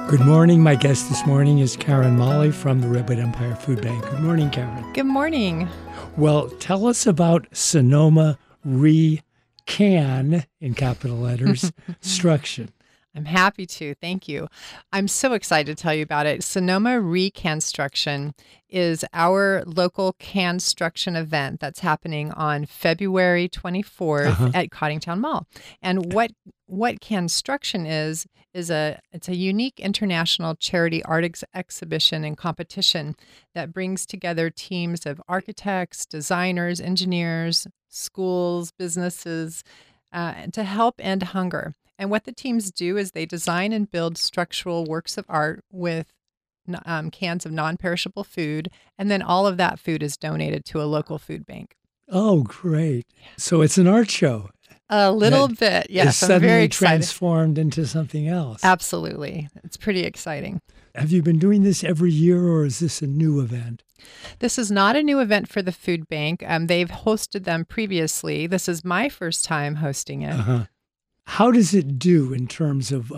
Good morning. My guest this morning is Karen Molly from the Redwood Empire Food Bank. Good morning, Karen. Good morning. Well, tell us about Sonoma Recan, in capital letters, Struction. I'm happy to. Thank you. I'm so excited to tell you about it. Sonoma Reconstruction is our local construction event that's happening on February 24th at Coddingtown Mall. And what construction is it's a unique international charity art exhibition and competition that brings together teams of architects, designers, engineers, schools, businesses to help end hunger. And what the teams do is they design and build structural works of art with cans of non-perishable food, and then all of that food is donated to a local food bank. Oh, great. So it's an art show. A little bit, yes. I'm very excited. Transformed into something else. Absolutely. It's pretty exciting. Have you been doing this every year, or is this a new event? This is not a new event for the food bank. They've hosted them previously. This is my first time hosting it. How does it do in terms of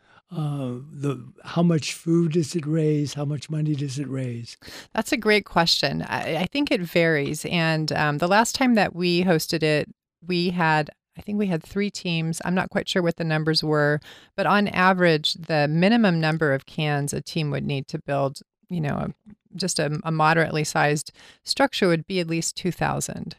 how much food does it raise? How much money does it raise? That's a great question. I think it varies. And the last time that we hosted it, I think we had 3 teams. I'm not quite sure what the numbers were, but on average, the minimum number of cans a team would need to build, just a moderately sized structure would be at least 2,000.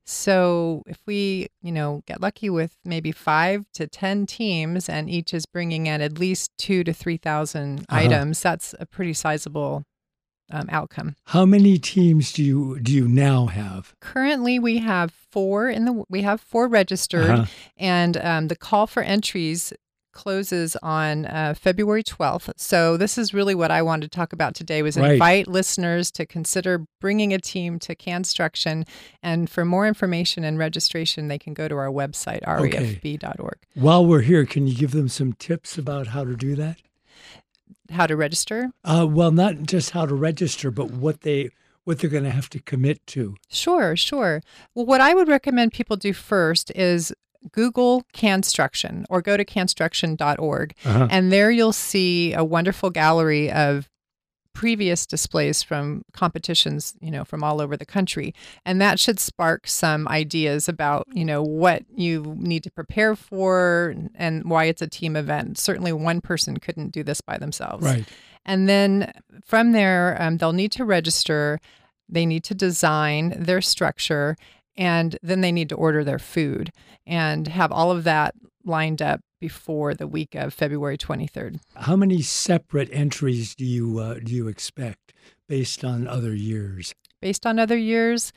So if we, get lucky with maybe 5 to 10 teams and each is bringing in at least 2,000 to 3,000 items, that's a pretty sizable outcome. How many teams do you now have? Currently, we have 4 registered, and the call for entries closes on February 12th. So this is really what I wanted to talk about today, was invite listeners to consider bringing a team to Construction. And for more information and registration, they can go to our website, refb.org. While we're here, can you give them some tips about how to do that? How to register? Well, not just how to register, but what they're going to have to commit to. Sure. Well, what I would recommend people do first is Google Construction or go to construction.org. And there you'll see a wonderful gallery of previous displays from competitions, from all over the country. And that should spark some ideas about, what you need to prepare for and why it's a team event. Certainly one person couldn't do this by themselves. Right. And then from there, they'll need to register. They need to design their structure. And then they need to order their food and have all of that lined up before the week of February 23rd. How many separate entries do you expect based on other years? Based on other years,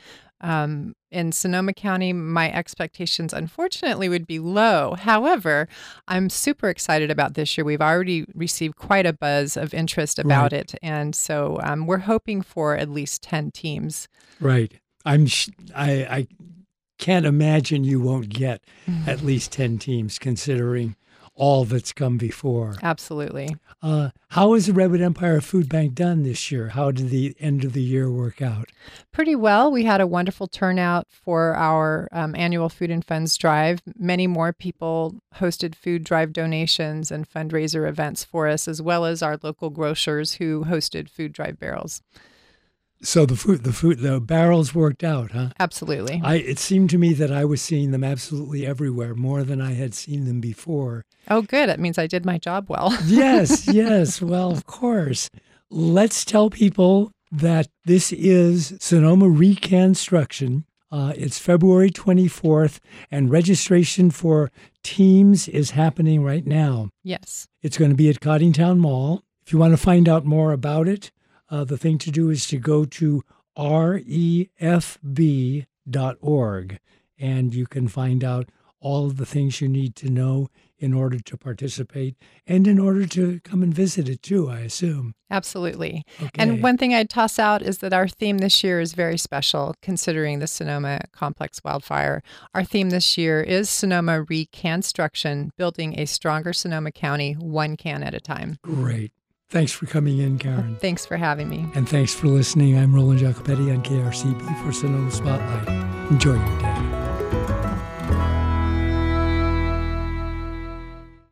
in Sonoma County, my expectations, unfortunately, would be low. However, I'm super excited about this year. We've already received quite a buzz of interest about it. And so we're hoping for at least 10 teams. Right. I can't imagine you won't get at least 10 teams, considering all that's come before. Absolutely. How has the Redwood Empire Food Bank done this year? How did the end of the year work out? Pretty well. We had a wonderful turnout for our annual Food and Funds Drive. Many more people hosted food drive donations and fundraiser events for us, as well as our local grocers who hosted food drive barrels. So the barrels worked out, huh? Absolutely. It seemed to me that I was seeing them absolutely everywhere, more than I had seen them before. Oh, good. That means I did my job well. Yes. Well, of course. Let's tell people that this is Sonoma Reconstruction. It's February 24th, and registration for teams is happening right now. Yes. It's going to be at Coddingtown Mall. If you want to find out more about it, the thing to do is to go to refb.org, and you can find out all of the things you need to know in order to participate and in order to come and visit it too, I assume. Absolutely. Okay. And one thing I'd toss out is that our theme this year is very special, considering the Sonoma Complex wildfire. Our theme this year is Sonoma Reconstruction, building a stronger Sonoma County, one can at a time. Great. Thanks for coming in, Karen. Thanks for having me. And thanks for listening. I'm Roland Jacopetti on KRCB for Sonoma Spotlight. Enjoy your day.